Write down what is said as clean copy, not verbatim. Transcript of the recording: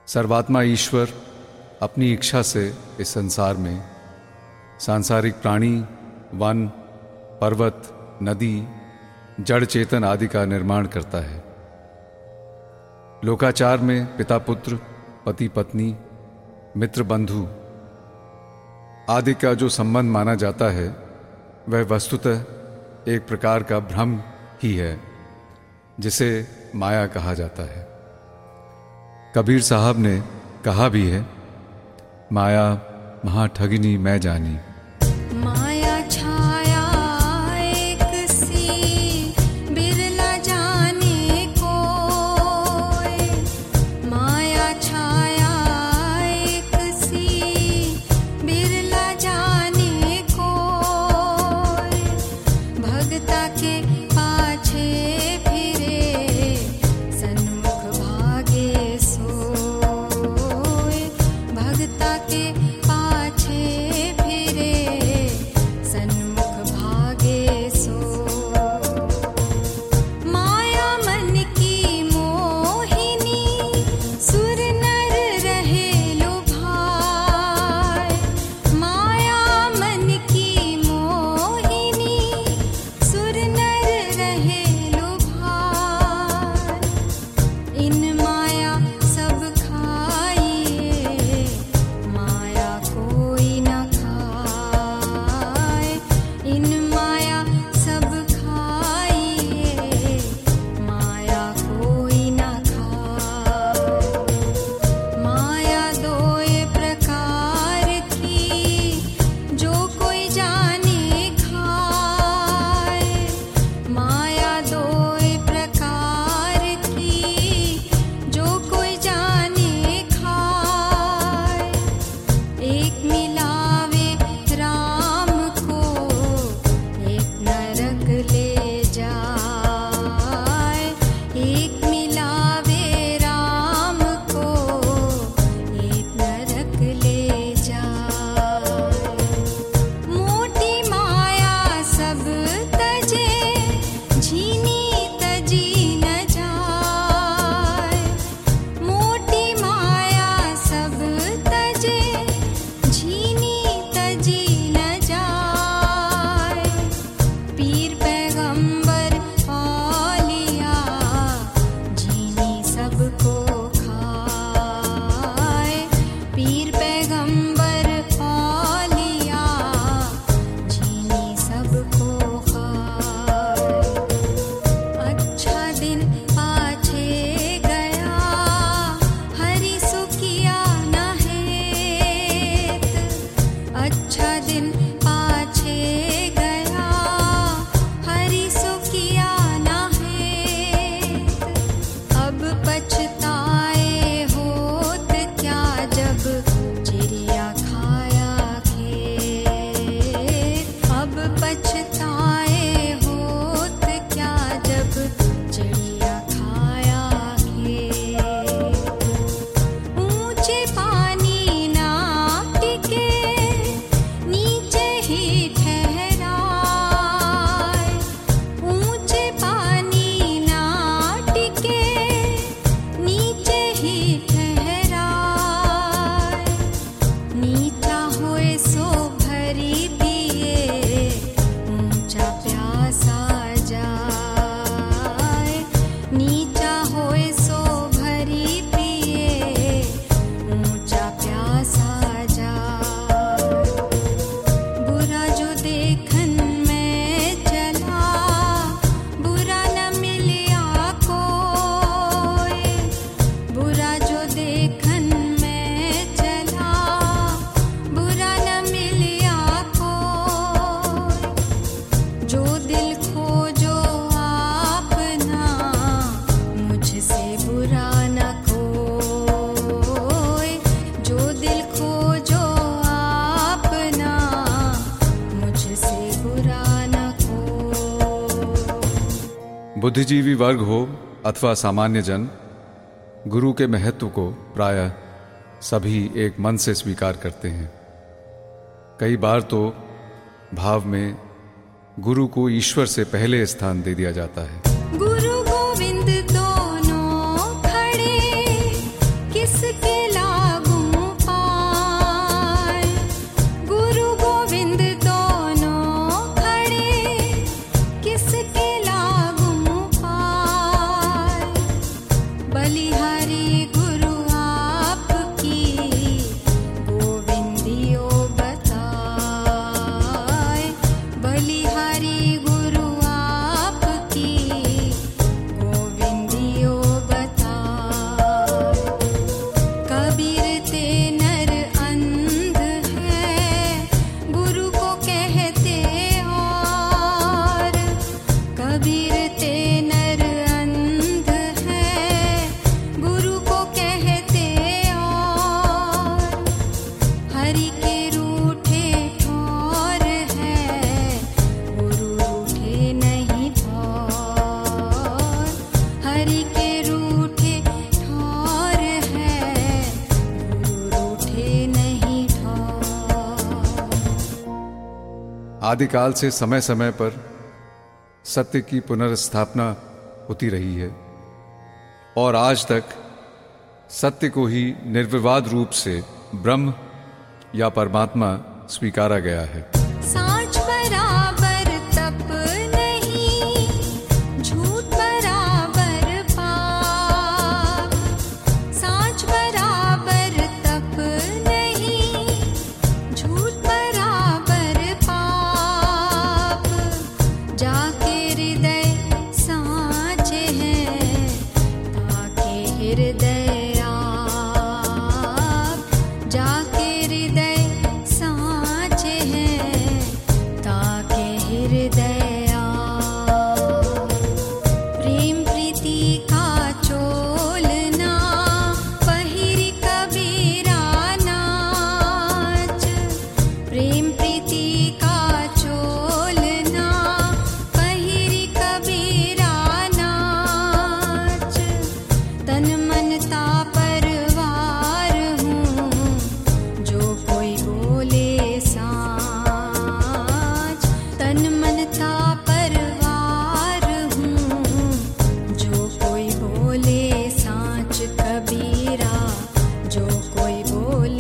सर्वात्मा ईश्वर अपनी इच्छा से इस संसार में सांसारिक प्राणी, वन, पर्वत, नदी, जड़ चेतन आदि का निर्माण करता है। लोकाचार में पिता पुत्र, पति पत्नी, मित्र बंधु आदि का जो संबंध माना जाता है वह वस्तुतः एक प्रकार का भ्रम ही है, जिसे माया कहा जाता है। कबीर साहब ने कहा भी है, माया महा ठगिनी मैं जानी। माया छाया एक सी बिरला जाने कोय, माया छाया एक सी बिरला जाने कोय, भगता के पाछे फिरे सन्मुख भागे सोय, भगता के पाछे फिरे सन्मुख भागे सोय। माया मन की मोहिनी सुर नर रहे लुभाए, माया मन की मोहिनी सुर नर रहे लुभाए। इन माया सब खाइए, माया कोई न खाए, इन माया सब खाइए, माया कोई न खाए। माया दोए प्रकार की जो कोई जाने खाए, माया दोए प्रकार की जो कोई जाने खाए। एक मिलावे राम को, एक नरक ले जाए, एक मिलावे राम को, एक नरक ले जाए। मोटी माया सब तजे, झीनी तजी न जाए, मोटी माया सब तजे, झीनी तजी न जाए। पीर पैगंबर औलिया, झीनी सबको खाए, पीर पैगंबर औलिया, झीनी सबको खाए। अच्छा दिन पाछे गया, हरि सुखिया न हेत, अच्छा दिन पाछे गया, हरि सुखिया न हेत। अब पछताए होत क्या, जब चिड़िया खाया खेत। अब पछताए होत क्या, जब चिड़िया खाया खेत। ऊंचे पानी ना टिके, नीचे ही ठहराए, ऊंचे पानी ना टिके, नीचे ही ठहराए। नीचा होए सो भरी पिए, ऊंचा प्यासा जाए, नीचा होए सो भरी पिए, ऊंचा प्यासा जाए। बुरा जो देखन में चला, बुरा न मिलिया कोय, बुरा जो देखन में चला, बुरा न मिलिया कोय। जो दिल खोजो आपना, मुझसे बुरा न कोय, जो दिल खोजो आपना, मुझसे बुरा न कोय। बुद्धिजीवी वर्ग हो अथवा सामान्य जन, गुरु के महत्व को प्रायः सभी एक मन से स्वीकार करते हैं। कई बार तो भाव में गुरु को ईश्वर से पहले स्थान दे दिया जाता है। गुरु गोविंद दोनों खड़े, किसके के रूठे ठौर है, गुरु रूठे नहीं ठौर। आदिकाल से समय समय पर सत्य की पुनर्स्थापना होती रही है और आज तक सत्य को ही निर्विवाद रूप से ब्रह्म या परमात्मा स्वीकारा गया है। सांच बराबर तप नहीं, झूठ बराबर पाप। सांच बराबर तप नहीं, झूठ बराबर पाप। जाके हृदय सांच है, ताके हृदय आप। जाके हृदय सांच है, ताके हृदय आप। प्रेम प्रीति का चोलना पहिरी कबीरा नाच। प्रेम प्रीति का चोलना पहिरी कबीरा नाच। तन मनता परवार हूँ, जो कोई बोले साच। तन मनता परवार हूँ, जो कोई बोले साच। कबीरा जो कोई बोले